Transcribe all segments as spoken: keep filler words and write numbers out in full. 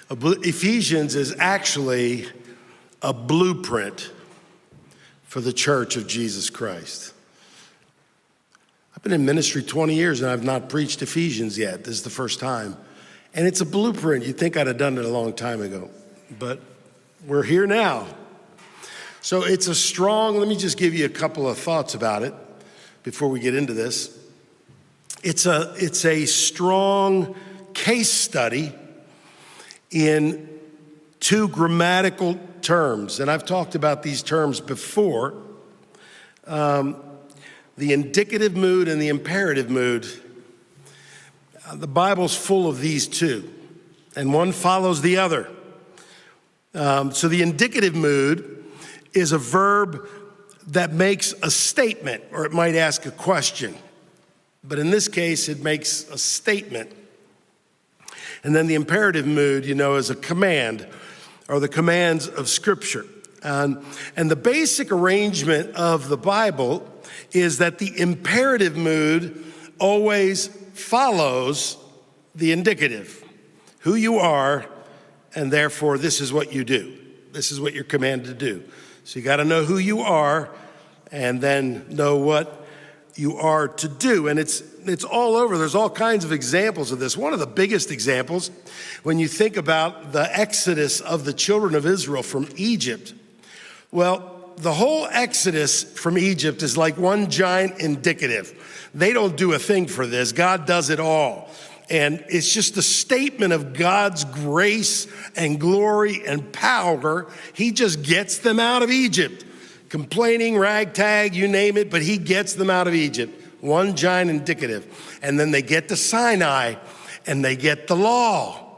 Ephesians is actually a blueprint for the church of Jesus Christ. I've been in ministry twenty years and I've not preached Ephesians yet. This is the first time. And it's a blueprint. You'd think I'd have done it a long time ago, but we're here now. So it's a strong, let me just give you a couple of thoughts about it before we get into this. It's a, it's a strong case study in two grammatical terms. And I've talked about these terms before. Um, the indicative mood and the imperative mood. Uh, the Bible's full of these two, and one follows the other. Um, so the indicative mood is a verb that makes a statement, or it might ask a question. But in this case, it makes a statement. And then the imperative mood, you know, is a command, or the commands of Scripture. Um, and the basic arrangement of the Bible is that the imperative mood always follows the indicative. Who you are, and therefore this is what you do. This is what you're commanded to do. So you got to know who you are, and then know what you are to do. And it's it's all over. There's all kinds of examples of this. One of the biggest examples, when you think about the exodus of the children of Israel from Egypt, well, the whole exodus from Egypt is like one giant indicative. They don't do a thing for this. God does it all. And it's just a statement of God's grace and glory and power. He just gets them out of Egypt. Complaining, ragtag, you name it, but he gets them out of Egypt. One giant indicative. And then they get to Sinai and they get the law.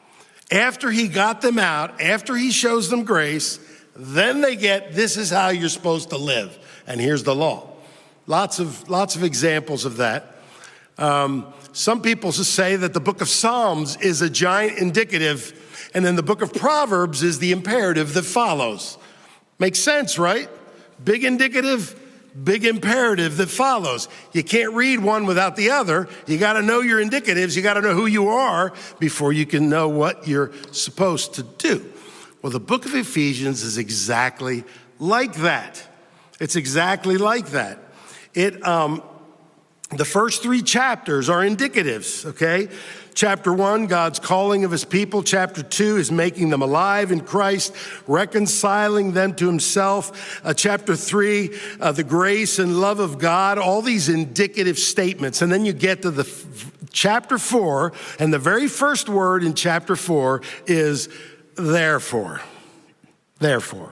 After he got them out, after he shows them grace, then they get, this is how you're supposed to live. And here's the law. Lots of, lots of examples of that. Um, some people say that the book of Psalms is a giant indicative, and then the book of Proverbs is the imperative that follows. Makes sense, right? Big indicative, big imperative that follows. You can't read one without the other. You got to know your indicatives. You got to know who you are before you can know what you're supposed to do. Well, the book of Ephesians is exactly like that. It's exactly like that. It, um, the first three chapters are indicatives, okay? Chapter one, God's calling of his people. Chapter two is making them alive in Christ, reconciling them to himself. Uh, chapter three, uh, the grace and love of God, all these indicative statements. And then you get to the f- chapter four, and the very first word in chapter four is therefore. Therefore.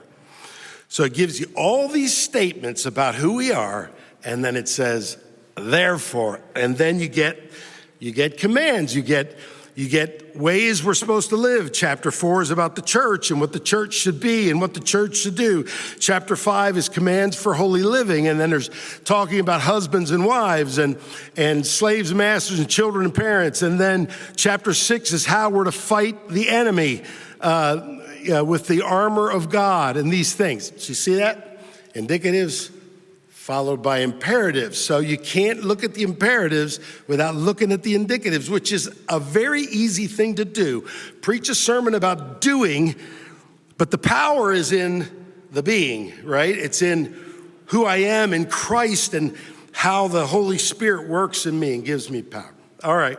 So it gives you all these statements about who we are, and then it says, therefore. And then you get You get commands, you get, you get ways we're supposed to live. Chapter four is about the church and what the church should be and what the church should do. Chapter five is commands for holy living. And then there's talking about husbands and wives and, and slaves and masters and children and parents. And then chapter six is how we're to fight the enemy uh, yeah, with the armor of God and these things. So you see that? Indicatives followed by imperatives. So you can't look at the imperatives without looking at the indicatives, which is a very easy thing to do. Preach a sermon about doing, but the power is in the being, right? It's in who I am in Christ and how the Holy Spirit works in me and gives me power. All right.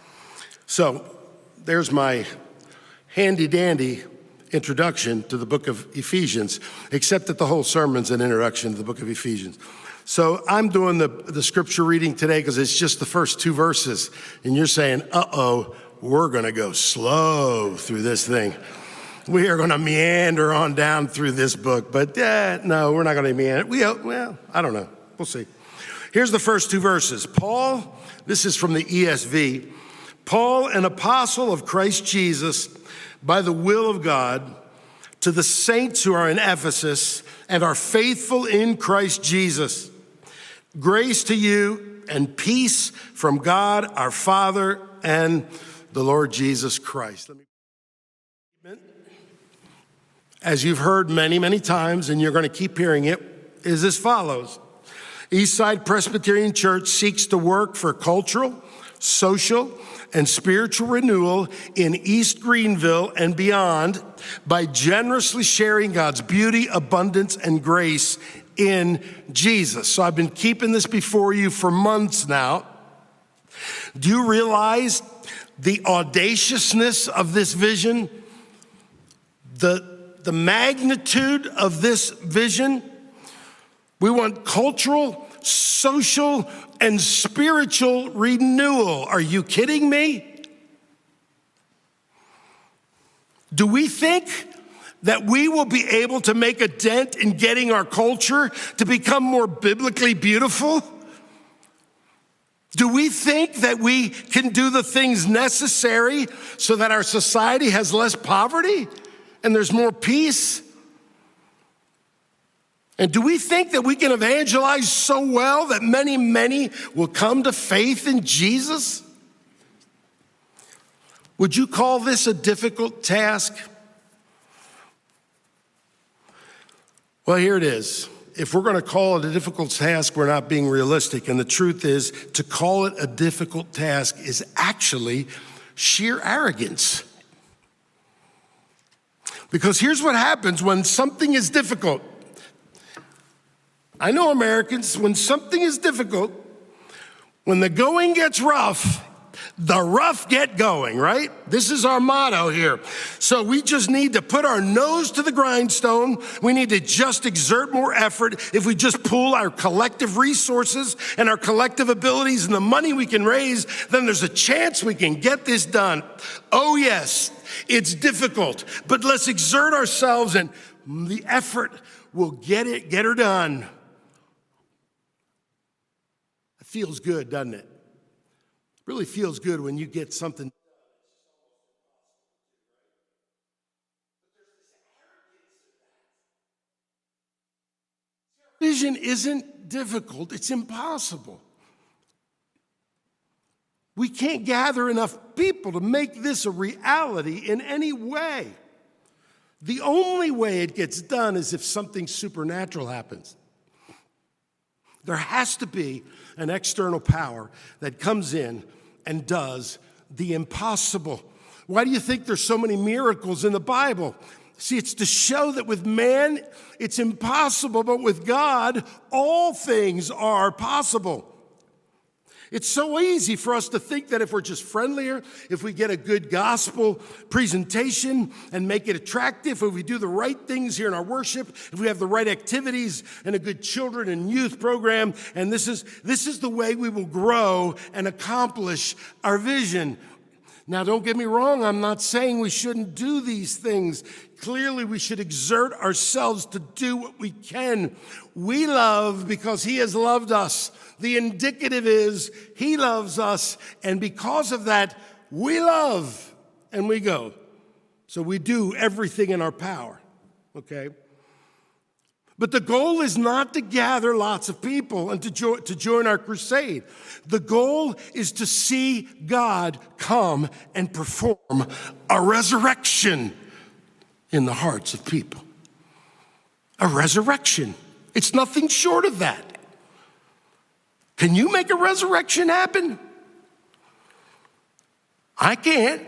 So there's my handy dandy introduction to the book of Ephesians, except that the whole sermon's an introduction to the book of Ephesians. So I'm doing the, the scripture reading today because it's just the first two verses. And you're saying, uh-oh, we're going to go slow through this thing. We are going to meander on down through this book. But uh, no, we're not going to meander. We, well, I don't know. We'll see. Here's the first two verses. Paul, this is from the E S V. Paul, an apostle of Christ Jesus, by the will of God, to the saints who are in Ephesus and are faithful in Christ Jesus. Grace to you and peace from God our Father and the Lord Jesus Christ. Let me... As you've heard many, many times, and you're going to keep hearing it, is as follows. Eastside Presbyterian Church seeks to work for cultural, social, and spiritual renewal in East Greenville and beyond by generously sharing God's beauty, abundance, and grace in Jesus. So I've been keeping this before you for months now. Do you realize the audaciousness of this vision? The, the magnitude of this vision? We want cultural, social, and spiritual renewal. Are you kidding me? Do we think that we will be able to make a dent in getting our culture to become more biblically beautiful? Do we think that we can do the things necessary so that our society has less poverty and there's more peace? And do we think that we can evangelize so well that many, many will come to faith in Jesus? Would you call this a difficult task? Well, here it is. If we're going to call it a difficult task, we're not being realistic. And the truth is, to call it a difficult task is actually sheer arrogance. Because here's what happens when something is difficult. I know Americans, when something is difficult, when the going gets rough, the rough get going, right? This is our motto here. So we just need to put our nose to the grindstone. We need to just exert more effort. If we just pool our collective resources and our collective abilities and the money we can raise, then there's a chance we can get this done. Oh yes, it's difficult, but let's exert ourselves and the effort will get it, get her done. It feels good, doesn't it? Really feels good when you get something. Vision isn't difficult, it's impossible. We can't gather enough people to make this a reality in any way. The only way it gets done is if something supernatural happens. There has to be an external power that comes in and does the impossible. Why do you think there's so many miracles in the Bible? See, it's to show that with man, it's impossible, but with God, all things are possible. It's so easy for us to think that if we're just friendlier, if we get a good gospel presentation and make it attractive, if we do the right things here in our worship, if we have the right activities and a good children and youth program, and this is, this is the way we will grow and accomplish our vision. Now, don't get me wrong, I'm not saying we shouldn't do these things. Clearly, we should exert ourselves to do what we can. We love because He has loved us. The indicative is He loves us, and because of that, we love and we go. So we do everything in our power, okay? But the goal is not to gather lots of people and to, jo- to join our crusade. The goal is to see God come and perform a resurrection in the hearts of people. A resurrection. It's nothing short of that. Can you make a resurrection happen? I can't.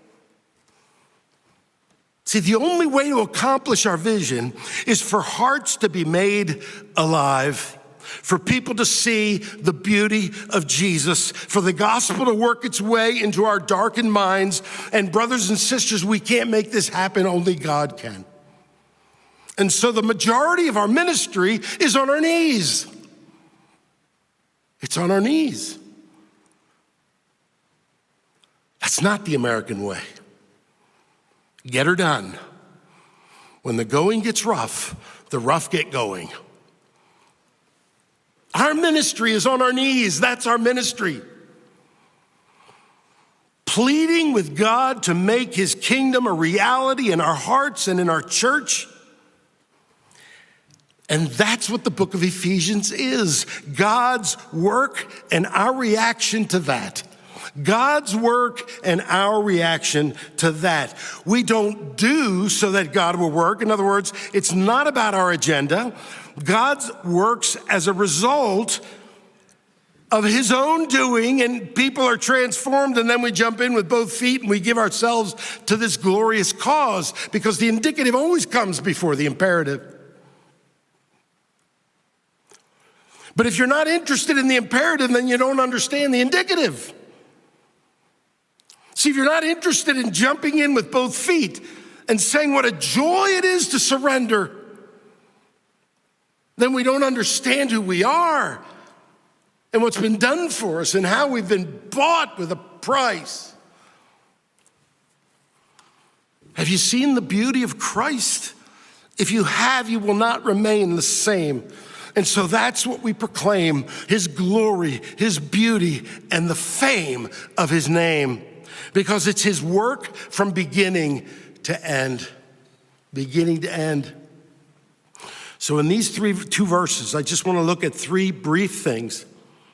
See, the only way to accomplish our vision is for hearts to be made alive, for people to see the beauty of Jesus, for the gospel to work its way into our darkened minds. And brothers and sisters, we can't make this happen, only God can. And so the majority of our ministry is on our knees. It's on our knees. That's not the American way. Get her done. When the going gets rough, the rough get going. Our ministry is on our knees. That's our ministry. Pleading with God to make His kingdom a reality in our hearts and in our church. And that's what the book of Ephesians is. God's work and our reaction to that. God's work and our reaction to that. We don't do so that God will work. In other words, it's not about our agenda. God works as a result of his own doing, and people are transformed, and then we jump in with both feet and we give ourselves to this glorious cause, because the indicative always comes before the imperative. But if you're not interested in the imperative, then you don't understand the indicative. See, if you're not interested in jumping in with both feet and saying what a joy it is to surrender, then we don't understand who we are and what's been done for us and how we've been bought with a price. Have you seen the beauty of Christ? If you have, you will not remain the same. And so that's what we proclaim, his glory, his beauty, and the fame of his name, because it's his work from beginning to end, beginning to end. So in these three, two verses, I just want to look at three brief things.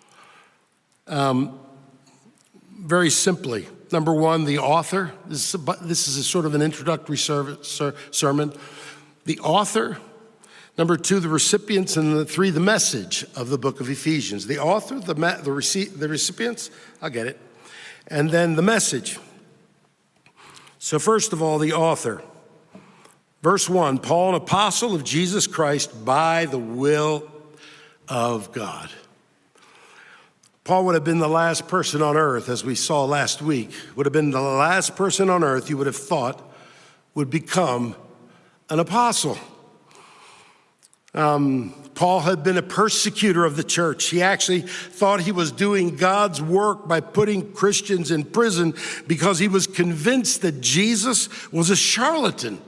Um, very simply, number one, the author. This is, a, this is a sort of an introductory ser- ser- sermon. The author. Number two, the recipients. And the three, the message of the book of Ephesians. The author, the, ma- the, rece- the recipients, I'll get it. And then the message. So first of all, the author. Verse one, Paul, an apostle of Jesus Christ by the will of God. Paul would have been the last person on earth, as we saw last week, would have been the last person on earth you would have thought would become an apostle. Um, Paul had been a persecutor of the church. He actually thought he was doing God's work by putting Christians in prison because he was convinced that Jesus was a charlatan.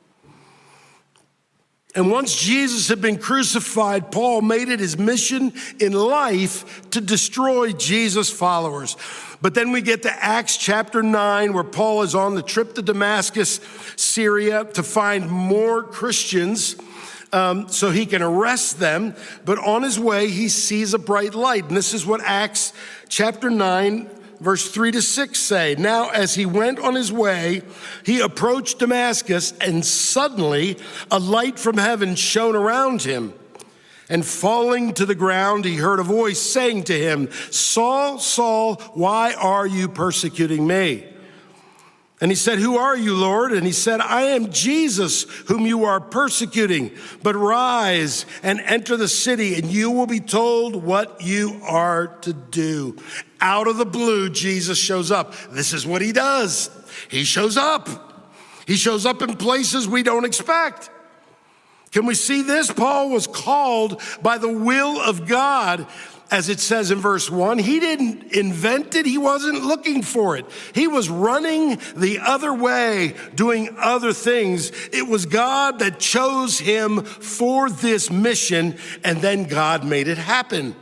And once Jesus had been crucified, Paul made it his mission in life to destroy Jesus' followers. But then we get to Acts chapter nine, where Paul is on the trip to Damascus, Syria, to find more Christians um, so he can arrest them. But on his way, he sees a bright light. And this is what Acts chapter nine, verse three to six say. Now, as he went on his way, he approached Damascus, and suddenly a light from heaven shone around him. And falling to the ground, he heard a voice saying to him, Saul, Saul, why are you persecuting me? And he said, who are you, Lord? And he said, I am Jesus, whom you are persecuting. But rise and enter the city, and you will be told what you are to do. Out of the blue, Jesus shows up. This is what he does. He shows up. He shows up in places we don't expect. Can we see this? Paul was called by the will of God, as it says in verse one. He didn't invent it. He wasn't looking for it. He was running the other way, doing other things. It was God that chose him for this mission, and then God made it happen.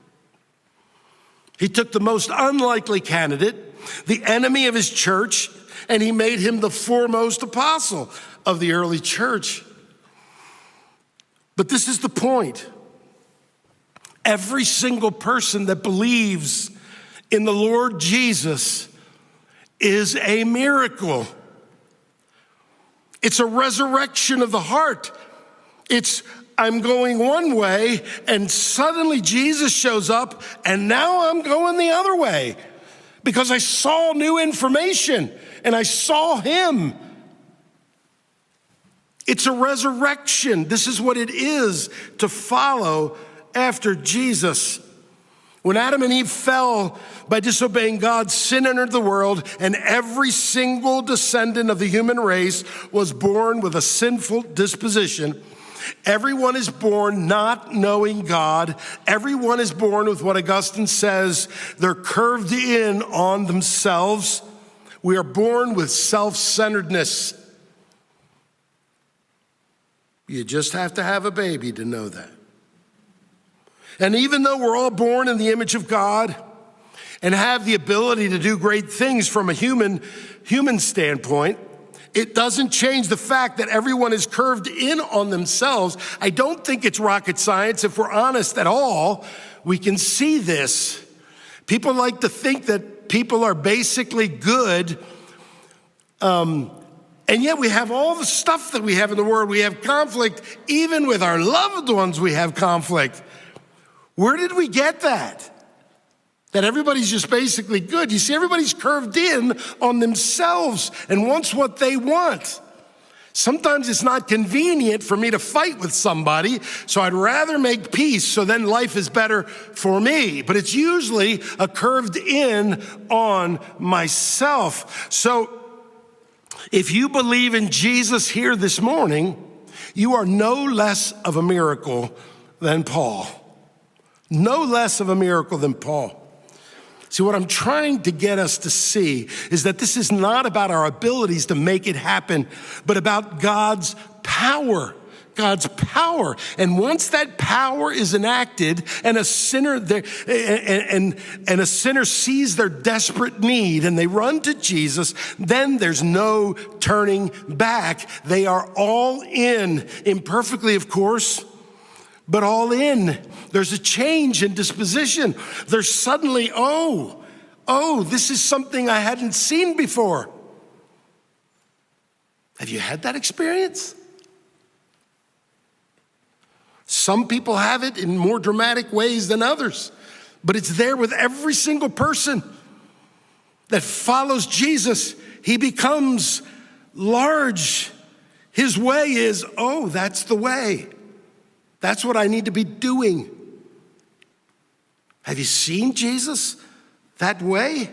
He took the most unlikely candidate, the enemy of his church, and he made him the foremost apostle of the early church. But this is the point. Every single person that believes in the Lord Jesus is a miracle. It's a resurrection of the heart. It's, I'm going one way, and suddenly Jesus shows up, and now I'm going the other way because I saw new information and I saw him. It's a resurrection. This is what it is to follow after Jesus. When Adam and Eve fell by disobeying God, sin entered the world, and every single descendant of the human race was born with a sinful disposition. Everyone is born not knowing God. Everyone is born with what Augustine says, they're curved in on themselves. We are born with self-centeredness. You just have to have a baby to know that. And even though we're all born in the image of God and have the ability to do great things from a human, human standpoint, it doesn't change the fact that everyone is curved in on themselves. I don't think it's rocket science. If we're honest at all, we can see this. People like to think that people are basically good, um, and yet we have all the stuff that we have in the world. We have conflict. Even with our loved ones, we have conflict. Where did we get that? that everybody's just basically good. You see, everybody's curved in on themselves and wants what they want. Sometimes it's not convenient for me to fight with somebody, so I'd rather make peace so then life is better for me. But it's usually a curved in on myself. So if you believe in Jesus here this morning, you are no less of a miracle than Paul. No less of a miracle than Paul. See, what I'm trying to get us to see is that this is not about our abilities to make it happen, but about God's power. God's power. And once that power is enacted and a sinner there, and, and, and a sinner sees their desperate need and they run to Jesus, then there's no turning back. They are all in, imperfectly, of course, but all in. There's a change in disposition. There's suddenly, oh, oh, this is something I hadn't seen before. Have you had that experience? Some people have it in more dramatic ways than others, but it's there with every single person that follows Jesus. He becomes large. His way is, oh, that's the way. That's what I need to be doing. Have you seen Jesus that way?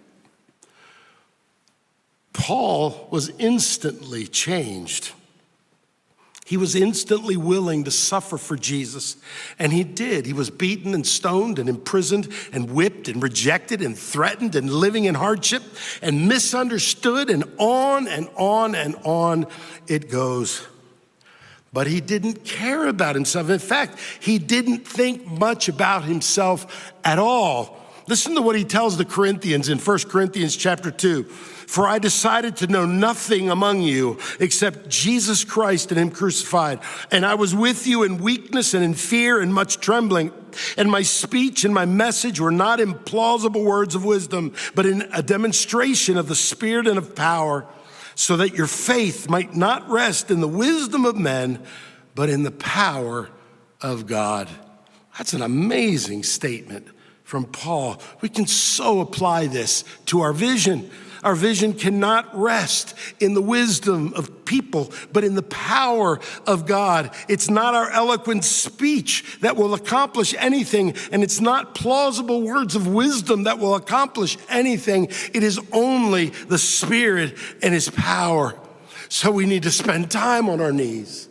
Paul was instantly changed. He was instantly willing to suffer for Jesus, and he did. He was beaten and stoned and imprisoned and whipped and rejected and threatened and living in hardship and misunderstood, and on and on and on it goes. But he didn't care about himself. In fact, he didn't think much about himself at all. Listen to what he tells the Corinthians in First Corinthians chapter two. For I decided to know nothing among you except Jesus Christ and him crucified. And I was with you in weakness and in fear and much trembling. And my speech and my message were not in plausible words of wisdom, but in a demonstration of the Spirit and of power, so that your faith might not rest in the wisdom of men, but in the power of God. That's an amazing statement from Paul. We can so apply this to our vision. Our vision cannot rest in the wisdom of people, but in the power of God. It's not our eloquent speech that will accomplish anything, and it's not plausible words of wisdom that will accomplish anything. It is only the Spirit and his power. So we need to spend time on our knees,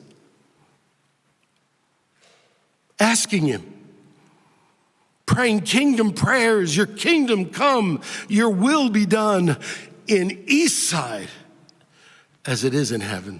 asking him, praying kingdom prayers, your kingdom come, your will be done in Eastside as it is in heaven.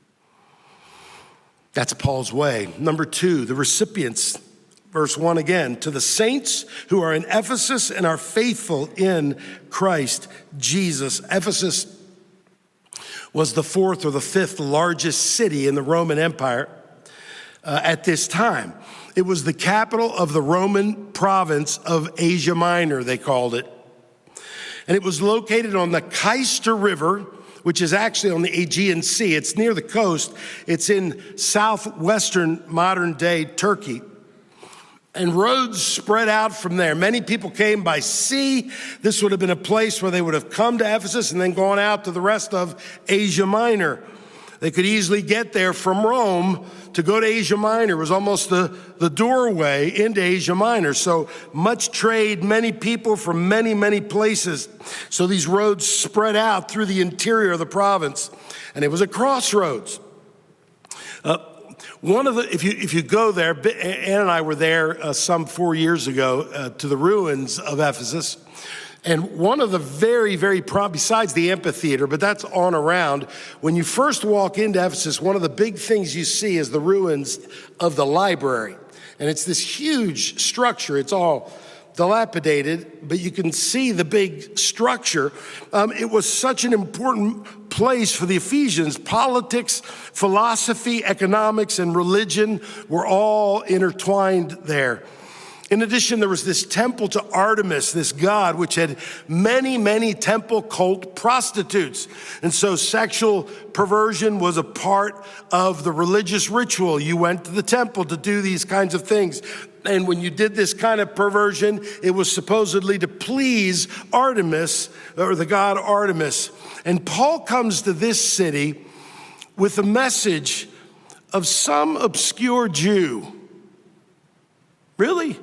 That's Paul's way. Number two, the recipients. Verse one again, to the saints who are in Ephesus and are faithful in Christ Jesus. Ephesus was the fourth or the fifth largest city in the Roman Empire uh, at this time. It was the capital of the Roman province of Asia Minor, they called it. And it was located on the Cayster River, which is actually on the Aegean Sea. It's near the coast. It's in southwestern modern-day Turkey. And roads spread out from there. Many people came by sea. This would have been a place where they would have come to Ephesus and then gone out to the rest of Asia Minor. They could easily get there from Rome. To go to Asia Minor was almost the, the doorway into Asia Minor. So much trade, many people from many, many places. So these roads spread out through the interior of the province. And it was a crossroads. Uh, one of the, if you if you go there, Ann and I were there uh, some four years ago uh, to the ruins of Ephesus. And one of the very, very, besides the amphitheater, but that's on around, when you first walk into Ephesus, one of the big things you see is the ruins of the library. And it's this huge structure. It's all dilapidated, but you can see the big structure. Um, it was such an important place for the Ephesians. Politics, philosophy, economics, and religion were all intertwined there. In addition, there was this temple to Artemis, this god, which had many, many temple cult prostitutes. And so sexual perversion was a part of the religious ritual. You went to the temple to do these kinds of things. And when you did this kind of perversion, it was supposedly to please Artemis, or the god Artemis. And Paul comes to this city with a message of some obscure Jew. Really?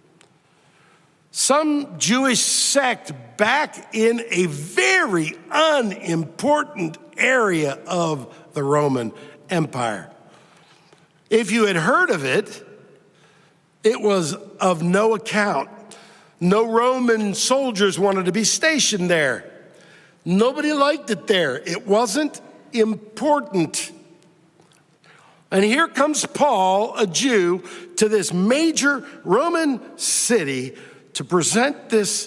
Some Jewish sect back in a very unimportant area of the Roman Empire. If you had heard of it, it was of no account. No Roman soldiers wanted to be stationed there. Nobody liked it there. It wasn't important. And here comes Paul, a Jew, to this major Roman city to present this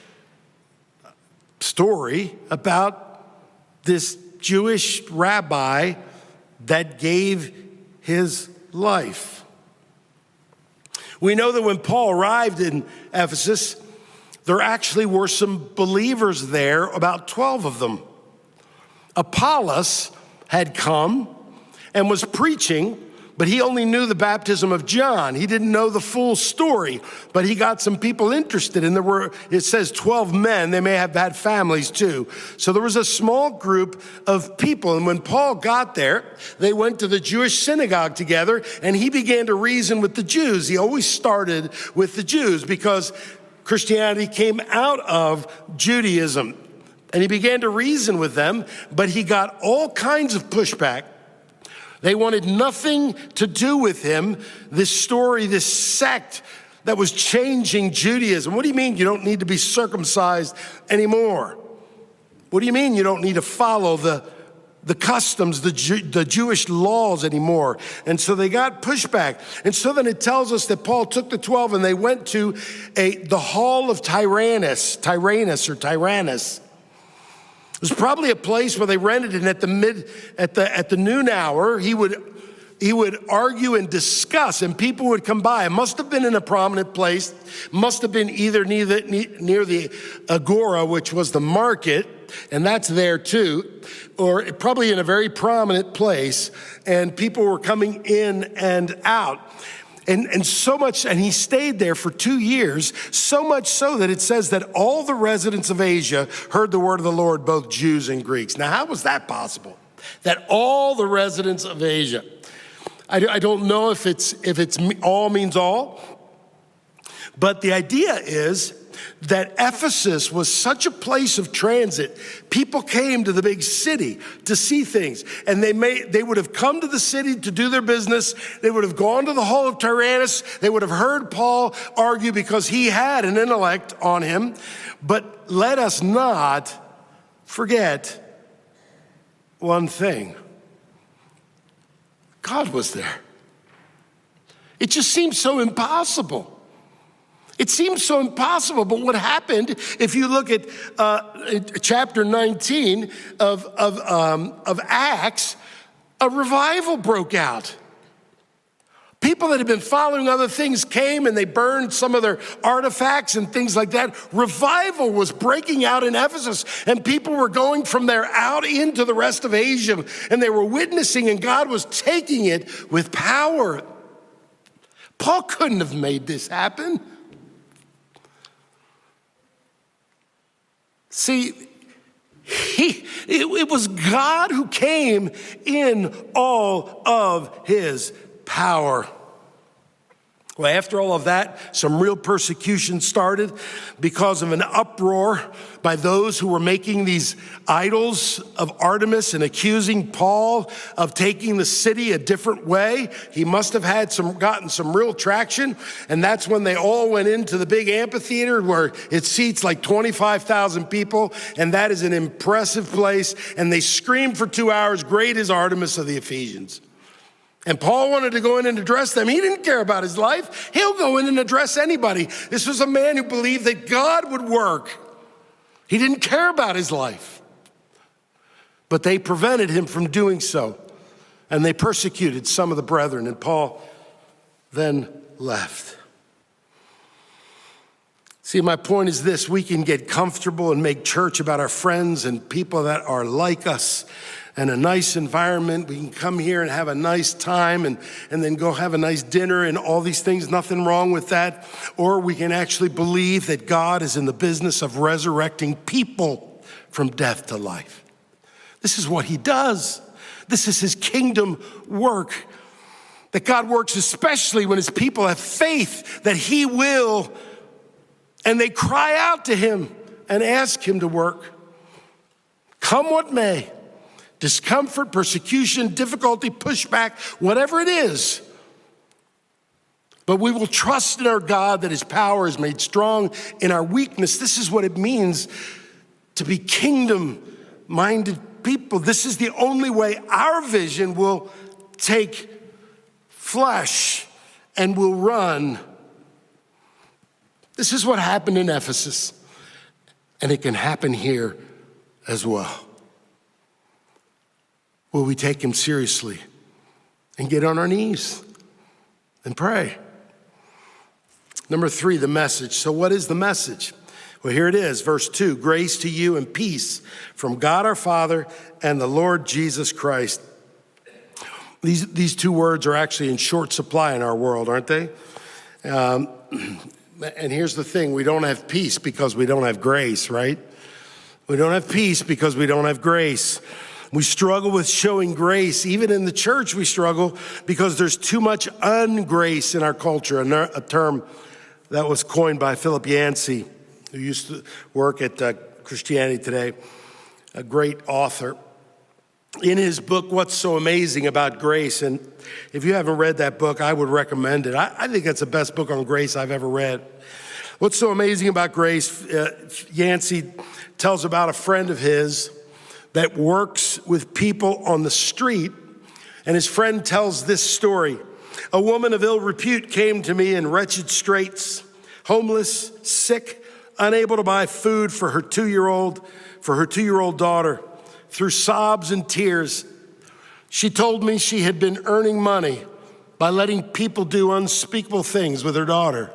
story about this Jewish rabbi that gave his life. We know that when Paul arrived in Ephesus, there actually were some believers there, about twelve of them. Apollos had come and was preaching, but he only knew the baptism of John. He didn't know the full story, but he got some people interested. And there were, it says twelve men. They may have had families too. So there was a small group of people. And when Paul got there, they went to the Jewish synagogue together, and he began to reason with the Jews. He always started with the Jews because Christianity came out of Judaism. And he began to reason with them, but he got all kinds of pushback. They wanted nothing to do with him, this story, this sect that was changing Judaism. What do you mean you don't need to be circumcised anymore? What do you mean you don't need to follow the, the customs, the, Jew, the Jewish laws anymore? And so they got pushback. And so then it tells us that Paul took the twelve and they went to a, the hall of Tyrannus, Tyrannus or Tyrannus. It was probably a place where they rented it at the mid, at the at the noon hour. He would he would argue and discuss, and people would come by. It must have been in a prominent place. Must have been either near the, near the Agora, which was the market, and that's there too, or probably in a very prominent place. And people were coming in and out. And, and so much, and he stayed there for two years, so much so that it says that all the residents of Asia heard the word of the Lord, both Jews and Greeks. Now, how was that possible? That all the residents of Asia, I, I don't know if it's, if it's all means all, but the idea is that Ephesus was such a place of transit. People came to the big city to see things, and they may they would have come to the city to do their business. They would have gone to the hall of Tyrannus. They would have heard Paul argue because he had an intellect on him. But let us not forget one thing. God was there. It just seems so impossible. It seems so impossible, but what happened, if you look at uh, chapter nineteen of, of, um, of Acts, a revival broke out. People that had been following other things came and they burned some of their artifacts and things like that. Revival was breaking out in Ephesus, and people were going from there out into the rest of Asia, and they were witnessing, and God was taking it with power. Paul couldn't have made this happen. See, he, it, it was God who came in all of his power. Well, after all of that, some real persecution started because of an uproar by those who were making these idols of Artemis and accusing Paul of taking the city a different way. He must have had some, gotten some real traction. And that's when they all went into the big amphitheater where it seats like twenty-five thousand people. And that is an impressive place. And they screamed for two hours, "Great is Artemis of the Ephesians." And Paul wanted to go in and address them. He didn't care about his life. He'll go in and address anybody. This was a man who believed that God would work. He didn't care about his life. But they prevented him from doing so. And they persecuted some of the brethren. And Paul then left. See, my point is this: we can get comfortable and make church about our friends and people that are like us and a nice environment. We can come here and have a nice time and, and then go have a nice dinner and all these things, nothing wrong with that. Or we can actually believe that God is in the business of resurrecting people from death to life. This is what he does. This is his kingdom work. That God works especially when his people have faith that he will, and they cry out to him and ask him to work. Come what may, discomfort, persecution, difficulty, pushback, whatever it is. But we will trust in our God that his power is made strong in our weakness. This is what it means to be kingdom-minded people. This is the only way our vision will take flesh and will run. This is what happened in Ephesus, and it can happen here as well. Will we take him seriously and get on our knees and pray? Number three, the message. So what is the message? Well, here it is, verse two. Grace to you and peace from God our Father and the Lord Jesus Christ. These, these two words are actually in short supply in our world, aren't they? Um, and here's the thing. We don't have peace because we don't have grace, right? We don't have peace because we don't have grace. We struggle with showing grace. Even in the church, we struggle because there's too much ungrace in our culture, a term that was coined by Philip Yancey, who used to work at uh, Christianity Today, a great author. In his book, What's So Amazing About Grace, and if you haven't read that book, I would recommend it. I, I think that's the best book on grace I've ever read. What's so amazing about grace, uh, Yancey tells about a friend of his that works with people on the street, and his friend tells this story. A woman of ill repute came to me in wretched straits, homeless, sick, unable to buy food for her two-year-old, for her two-year-old daughter. Through sobs and tears, she told me she had been earning money by letting people do unspeakable things with her daughter.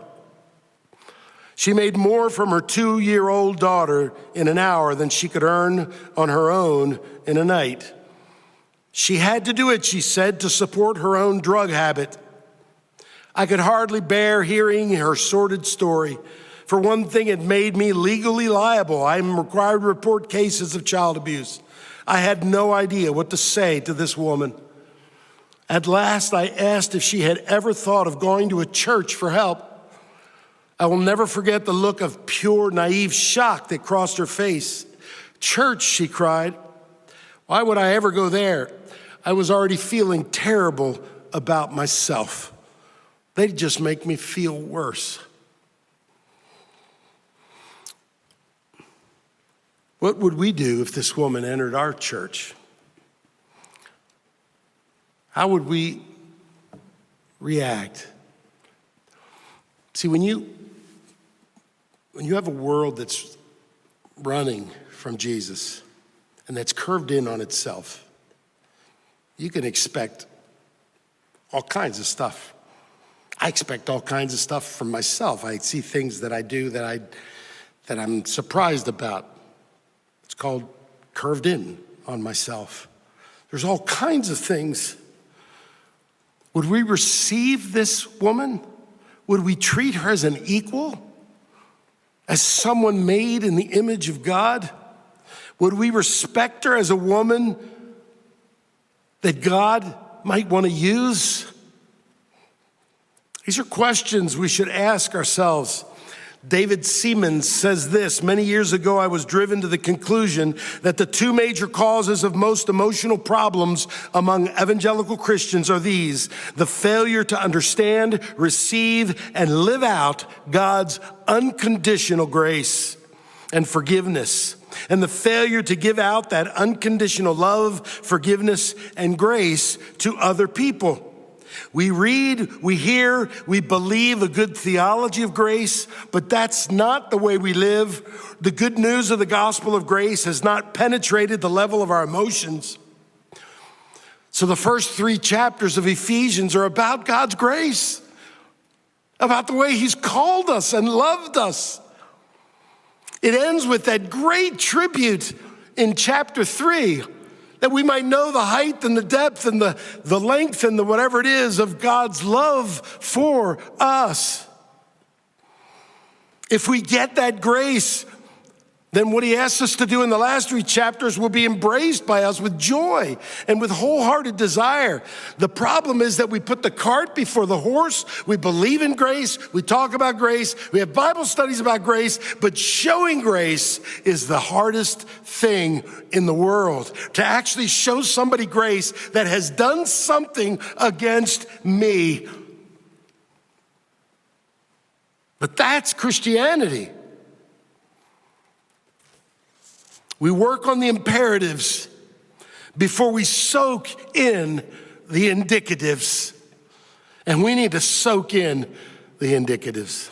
She made more from her two-year-old daughter in an hour than she could earn on her own in a night. She had to do it, she said, to support her own drug habit. I could hardly bear hearing her sordid story. For one thing, it made me legally liable. I am required to report cases of child abuse. I had no idea what to say to this woman. At last, I asked if she had ever thought of going to a church for help. I will never forget the look of pure, naive shock that crossed her face. Church, she cried. Why would I ever go there? I was already feeling terrible about myself. They'd just make me feel worse. What would we do if this woman entered our church? How would we react? See, when you when you have a world that's running from Jesus and that's curved in on itself, you can expect all kinds of stuff. I expect all kinds of stuff from myself. I see things that I do that I that I'm surprised about. It's called curved in on myself. There's all kinds of things. Would we receive this woman? Would we treat her as an equal? As someone made in the image of God? Would we respect her as a woman that God might want to use? These are questions we should ask ourselves. David Seaman says this: many years ago, I was driven to the conclusion that the two major causes of most emotional problems among evangelical Christians are these: the failure to understand, receive, and live out God's unconditional grace and forgiveness, and the failure to give out that unconditional love, forgiveness, and grace to other people. We read, we hear, we believe a good theology of grace, but that's not the way we live. The good news of the gospel of grace has not penetrated the level of our emotions. So the first three chapters of Ephesians are about God's grace, about the way he's called us and loved us. It ends with that great tribute in chapter three, that we might know the height and the depth and the, the length and the whatever it is of God's love for us. If we get that grace, then what he asks us to do in the last three chapters will be embraced by us with joy and with wholehearted desire. The problem is that we put the cart before the horse. We believe in grace. We talk about grace. We have Bible studies about grace. But showing grace is the hardest thing in the world. To actually show somebody grace that has done something against me. But that's Christianity. We work on the imperatives before we soak in the indicatives. And we need to soak in the indicatives.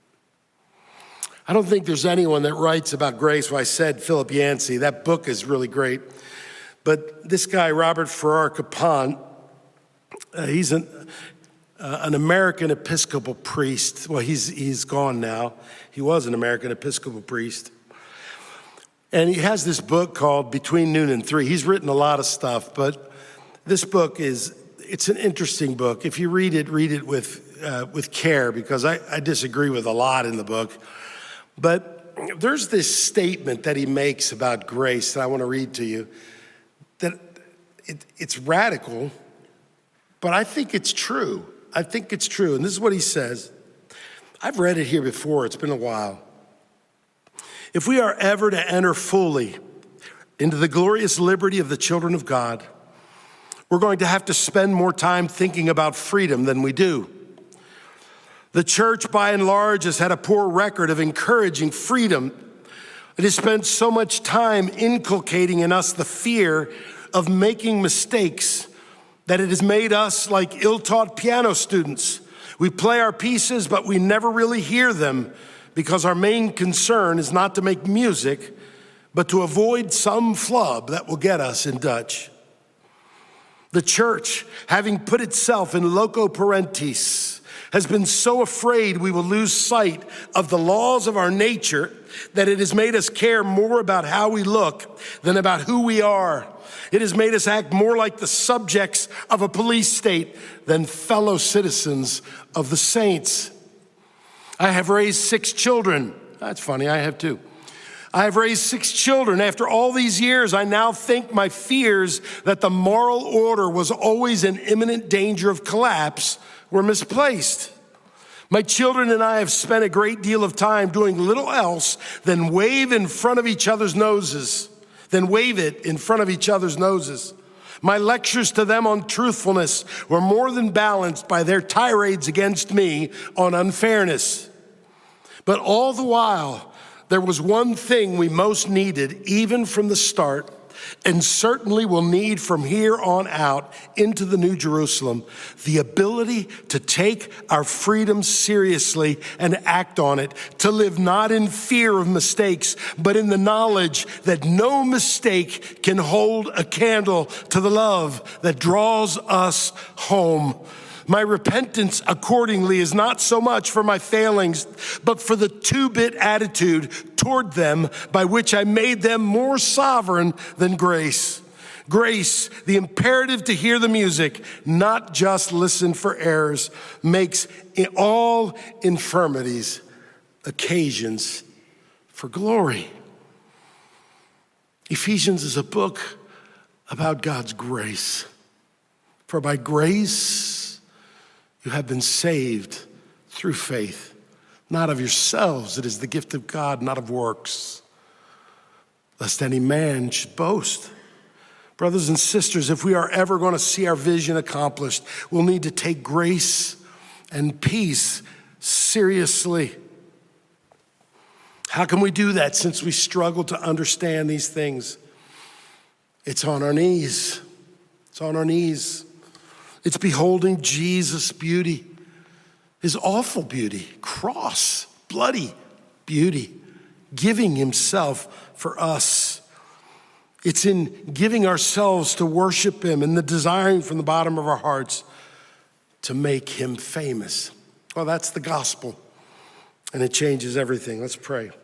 I don't think there's anyone that writes about grace. Well, I said Philip Yancey. That book is really great. But this guy, Robert Farrar Capon, uh, he's an, uh, an American Episcopal priest. Well, he's, he's gone now. He was an American Episcopal priest. And he has this book called Between Noon and Three. He's written a lot of stuff, but this book is, it's an interesting book. If you read it, read it with uh, with care, because I, I disagree with a lot in the book. But there's this statement that he makes about grace that I want to read to you, that it, it's radical, but I think it's true. I think it's true. And this is what he says. I've read it here before. It's been a while. If we are ever to enter fully into the glorious liberty of the children of God, we're going to have to spend more time thinking about freedom than we do. The church, by and large, has had a poor record of encouraging freedom. It has spent so much time inculcating in us the fear of making mistakes that it has made us like ill-taught piano students. We play our pieces, but we never really hear them, because our main concern is not to make music, but to avoid some flub that will get us in Dutch. The church, having put itself in loco parentis, has been so afraid we will lose sight of the laws of our nature that it has made us care more about how we look than about who we are. It has made us act more like the subjects of a police state than fellow citizens of the saints. I have raised six children. That's funny, I have two. I have raised six children. After all these years, I now think my fears that the moral order was always in imminent danger of collapse were misplaced. My children and I have spent a great deal of time doing little else than wave in front of each other's noses, than wave it in front of each other's noses. My lectures to them on truthfulness were more than balanced by their tirades against me on unfairness. But all the while, there was one thing we most needed, even from the start, and certainly will need from here on out into the New Jerusalem: the ability to take our freedom seriously and act on it, to live not in fear of mistakes, but in the knowledge that no mistake can hold a candle to the love that draws us home. My repentance, accordingly, is not so much for my failings, but for the two-bit attitude toward them by which I made them more sovereign than grace. Grace, the imperative to hear the music, not just listen for errors, makes in all infirmities occasions for glory. Ephesians is a book about God's grace. For by grace, you have been saved through faith, not of yourselves. It is the gift of God, not of works, lest any man should boast. Brothers and sisters, if we are ever going to see our vision accomplished, we'll need to take grace and peace seriously. How can we do that since we struggle to understand these things? It's on our knees. It's on our knees. It's beholding Jesus' beauty, his awful beauty, cross, bloody beauty, giving himself for us. It's in giving ourselves to worship him and the desiring from the bottom of our hearts to make him famous. Well, that's the gospel, and it changes everything. Let's pray.